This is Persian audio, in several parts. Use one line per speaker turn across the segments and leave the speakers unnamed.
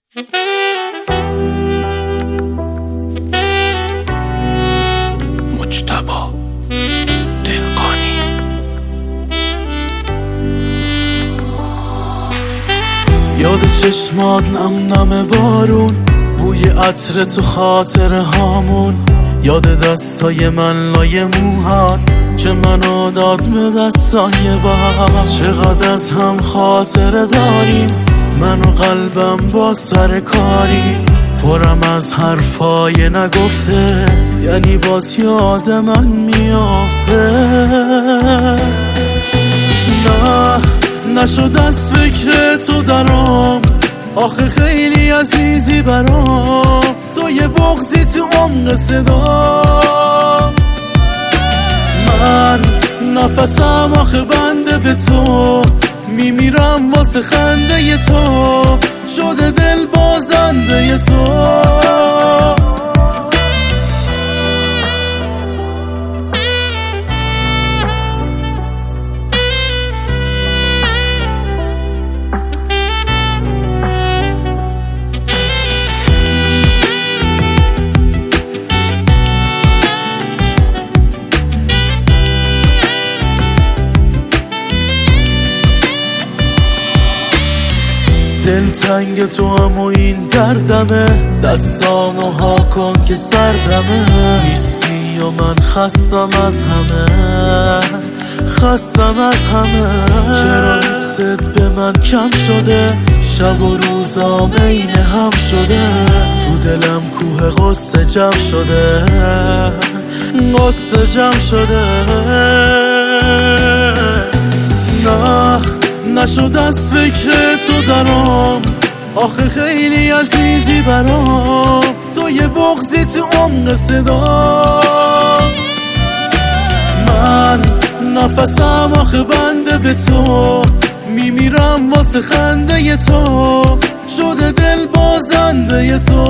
مجتبی دهقانی.
یاد چشمات نم نم بارون، بوی عطر تو خاطر هامون، یاد دستای من لای موهات که منو داد به دستای بار. چقدر از هم خاطره داریم، من و قلبم با سر کاری، پرم از حرفای نگفته، یعنی باز یاد من میافته. نه نشد از فکر تو درام، آخه خیلی عزیزی برام، تو یه بغضی تو عمق صدا. من نفسم آخه بنده به تو، میمیرم واسه خنده تو، شده دل بازنده تو. دل تنگ تو هم و این دردمه، دستامو ها کن که سردمه. نیستی و من خستم از همه، خستم از همه. چرا حست به من کم شده، شب و روزام عین هم شده. تو دلم کوه غصه جمع شده، غصه جمع شده. نه نشد از فکر تو درام، آخه خیلی عزیزی برام، تو یه بغضی تو عمق صدا. من نفسم آخه بنده به تو، میمیرم واسه خنده تو، شده دل بازنده تو.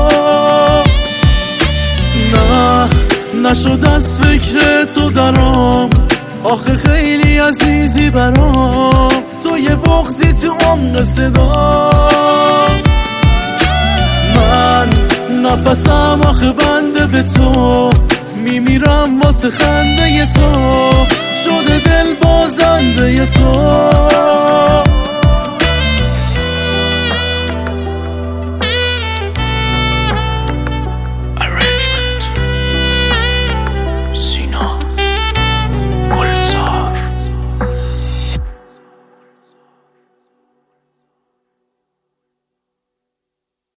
نه نشد از فکر تو درام، آخه خیلی عزیزی برام، تو یه بغضی تو عمق صدا. من نفسم آخه بنده به تو، میمیرم واسه خنده تو، شده دل بازنده تو.